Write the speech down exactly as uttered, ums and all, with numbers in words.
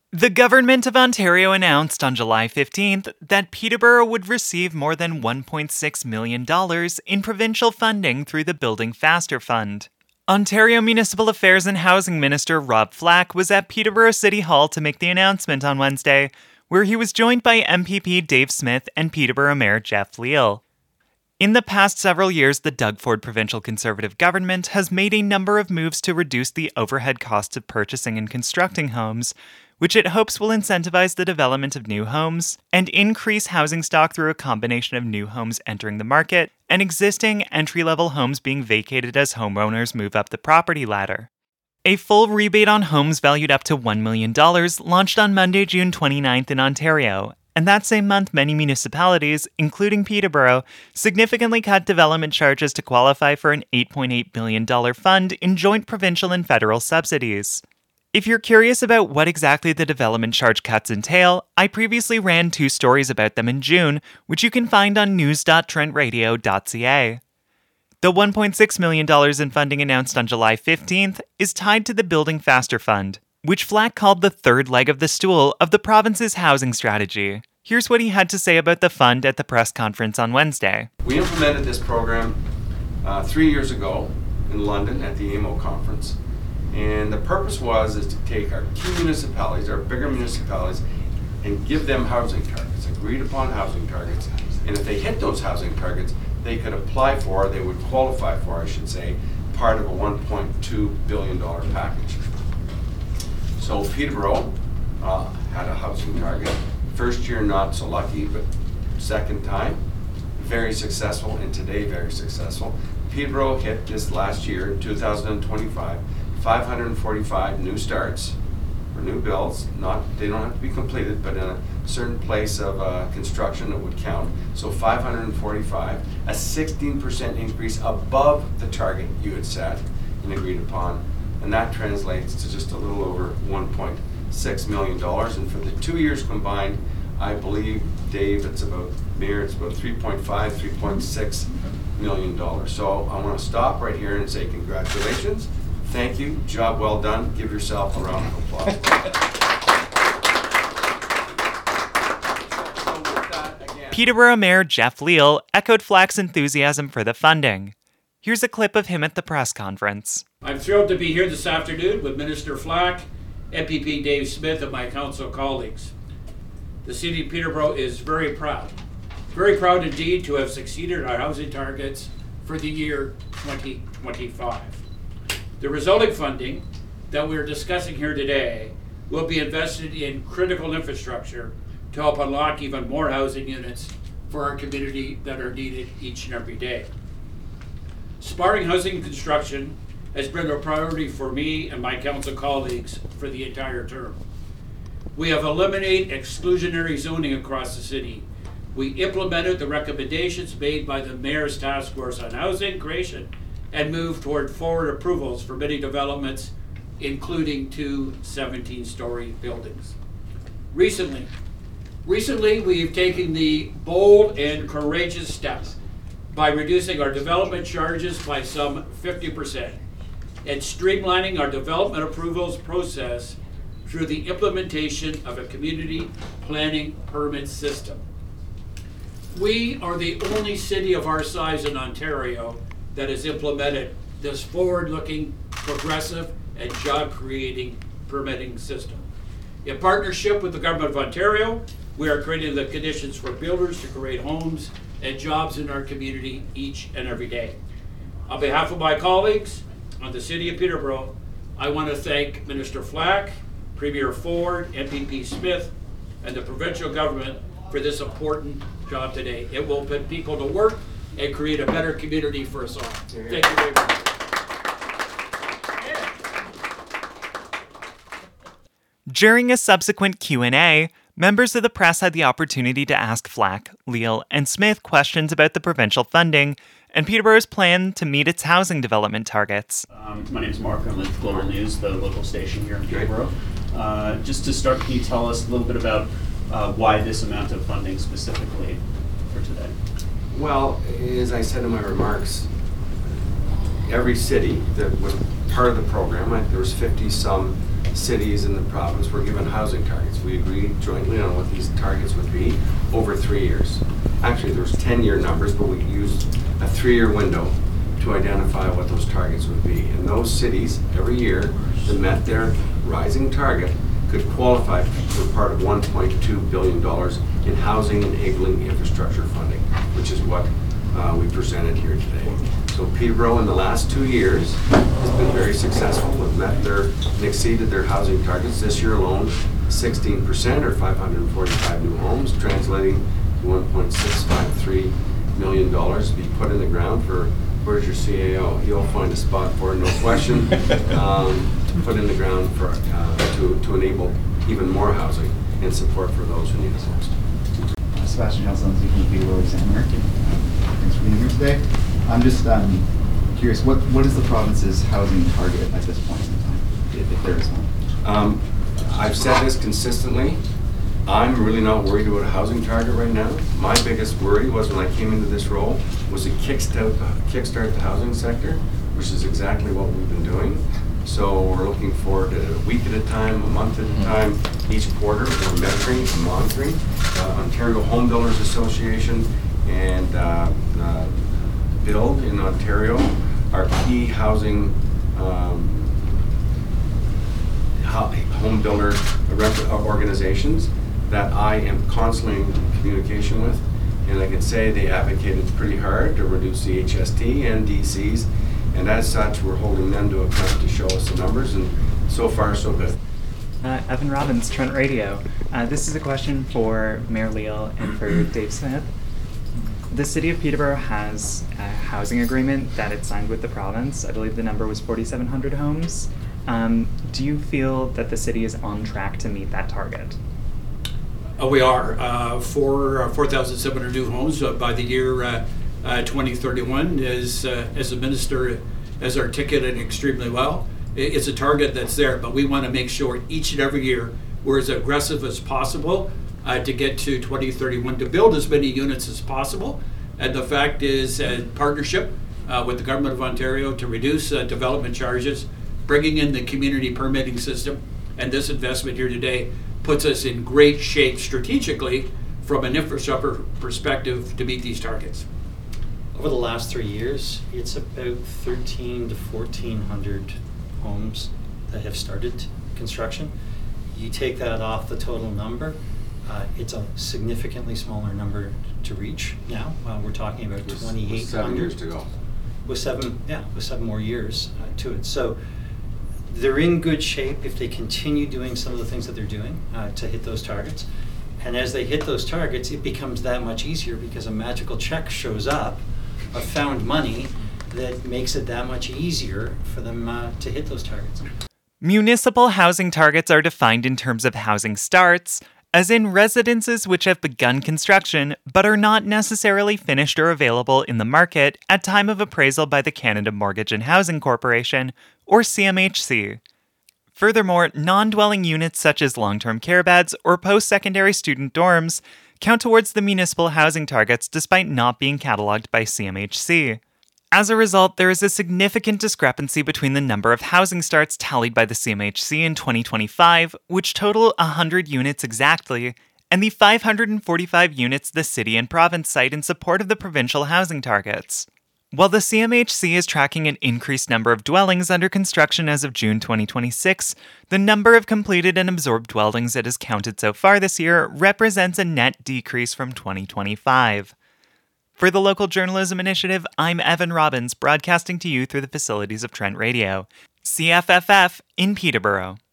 The Government of Ontario announced on July fifteenth that Peterborough would receive more than one point six million dollars in provincial funding through the Building Faster Fund. Ontario Municipal Affairs and Housing Minister Rob Flack was at Peterborough City Hall to make the announcement on Wednesday, where he was joined by M P P Dave Smith and Peterborough Mayor Jeff Leal. In the past several years, the Doug Ford provincial Conservative government has made a number of moves to reduce the overhead costs of purchasing and constructing homes, which it hopes will incentivize the development of new homes and increase housing stock through a combination of new homes entering the market and existing entry-level homes being vacated as homeowners move up the property ladder. A full rebate on homes valued up to one million dollars launched on Monday, June twenty-ninth in Ontario, and that same month many municipalities, including Peterborough, significantly cut development charges to qualify for an eight point eight billion dollars fund in joint provincial and federal subsidies. If you're curious about what exactly the development charge cuts entail, I previously ran two stories about them in June, which you can find on news dot trent radio dot c a. The one point six million dollars in funding announced on July fifteenth is tied to the Building Faster Fund, which Flack called the third leg of the stool of the province's housing strategy. Here's what he had to say about the fund at the press conference on Wednesday. We implemented this program uh, three years ago in London at the A M O conference. And the purpose was is to take our key municipalities, our bigger municipalities, and give them housing targets, agreed upon housing targets. And if they hit those housing targets, they could apply for, they would qualify for, I should say, part of a one point two billion dollars package. So Peterborough uh, had a housing target. First year not so lucky, but second time, very successful, and today very successful. Peterborough hit this last year, two thousand twenty-five, five hundred forty-five new starts for new builds. Not they don't have to be completed, but in a certain place of uh, construction it would count. So five hundred forty-five, a sixteen percent increase above the target you had set and agreed upon, and that translates to just a little over one point six million dollars. And for the two years combined, I believe, Dave, it's about Mayor, it's about three point five, three point six million dollars. So I want to stop right here and say congratulations. Thank you. Job well done. Give yourself a round of applause. Peterborough Mayor Jeff Leal echoed Flack's enthusiasm for the funding. Here's a clip of him at the press conference. I'm thrilled to be here this afternoon with Minister Flack, M P P Dave Smith, and my council colleagues. The City of Peterborough is very proud, very proud indeed to have succeeded our housing targets for the year twenty twenty-five. The resulting funding that we're discussing here today will be invested in critical infrastructure to help unlock even more housing units for our community that are needed each and every day. Sparring housing construction has been a priority for me and my council colleagues for the entire term. We have eliminated exclusionary zoning across the city. We implemented the recommendations made by the Mayor's Task Force on Housing Creation and moved toward forward approvals for many developments, including two seventeen-story buildings. Recently, recently we've taken the bold and courageous steps by reducing our development charges by some fifty percent and streamlining our development approvals process through the implementation of a community planning permit system. We are the only city of our size in Ontario that has implemented this forward-looking, progressive, and job-creating permitting system. In partnership with the Government of Ontario, we are creating the conditions for builders to create homes and jobs in our community each and every day. On behalf of my colleagues on the City of Peterborough, I want to thank Minister Flack, Premier Ford, M P P Smith, and the provincial government for this important job today. It will put people to work and create a better community for us all. Thank you very much. During a subsequent Q and A, members of the press had the opportunity to ask Flack, Leal, and Smith questions about the provincial funding and Peterborough's plan to meet its housing development targets. Um, my name is Mark. I'm with Global News, the local station here in Peterborough. Uh, just to start, can you tell us a little bit about uh, why this amount of funding specifically for today? Well, as I said in my remarks, every city that was part of the program, there was fifty some cities in the province were given housing targets. We agreed jointly on what these targets would be over three years. Actually, there was ten-year numbers, but we used a three-year window to identify what those targets would be. And those cities, every year, that met their rising target could qualify for part of one point two billion dollars in housing enabling infrastructure funding, which is what uh, we presented here today. So Peterborough in the last two years has been very successful. We've met their and exceeded their housing targets. This year alone, sixteen percent or five hundred forty-five new homes, translating to one point six five three million dollars to be put in the ground for, where's your C A O? He'll find a spot for it, no question, um, to put in the ground for uh, to, to enable even more housing and support for those who need it most. Uh, Sebastian Helson, from Peterborough Examiner. Thanks for being here today. I'm just um, curious, what what is the province's housing target at this point in time, if, if there is one? Um, I've said this consistently. I'm really not worried about a housing target right now. My biggest worry was when I came into this role was to kickstart, kickstart the housing sector, which is exactly what we've been doing. So we're looking forward to a week at a time, a month at a time, each quarter. We're measuring and monitoring. Uh, Ontario Home Builders Association and uh, uh, Build in Ontario are key housing um, home builder organizations that I am constantly in communication with, and I can say they advocated pretty hard to reduce the H S T and D Cs, and as such we're holding them to account to show us the numbers, and so far so good. Uh, Evan Robbins, Trent Radio. Uh, this is a question for Mayor Leal and for Dave Smith. The City of Peterborough has a housing agreement that it signed with the province. I believe the number was forty-seven hundred homes. Um, do you feel that the city is on track to meet that target? Uh, we are uh, for uh, four thousand seven hundred new homes uh, by the year uh, uh, twenty thirty-one. As uh, as the minister has articulated extremely well, it's a target that's there, but we want to make sure each and every year we're as aggressive as possible uh, to get to twenty thirty-one to build as many units as possible. And the fact is, uh, partnership uh, with the Government of Ontario to reduce uh, development charges, bringing in the community permitting system, and this investment here today puts us in great shape strategically from an infrastructure perspective to meet these targets. Over the last three years, it's about thirteen to fourteen hundred homes that have started construction. You take that off the total number, uh, it's a significantly smaller number to reach now. Uh, we're talking about twenty-eight hundred. Seven years to go. With seven, yeah, with seven more years uh, to it. So they're in good shape if they continue doing some of the things that they're doing uh, to hit those targets. And as they hit those targets, it becomes that much easier because a magical check shows up of found money that makes it that much easier for them uh, to hit those targets. Municipal housing targets are defined in terms of housing starts, as in residences which have begun construction but are not necessarily finished or available in the market at time of appraisal by the Canada Mortgage and Housing Corporation, or C M H C. Furthermore, non-dwelling units such as long-term care beds or post-secondary student dorms count towards the municipal housing targets despite not being catalogued by C M H C. As a result, there is a significant discrepancy between the number of housing starts tallied by the C M H C in twenty twenty-five, which total one hundred units exactly, and the five hundred forty-five units the city and province cite in support of the provincial housing targets. While the C M H C is tracking an increased number of dwellings under construction as of June twenty twenty-six, the number of completed and absorbed dwellings it has counted so far this year represents a net decrease from twenty twenty-five. For the Local Journalism Initiative, I'm Evan Robbins, broadcasting to you through the facilities of Trent Radio, C F F F in Peterborough.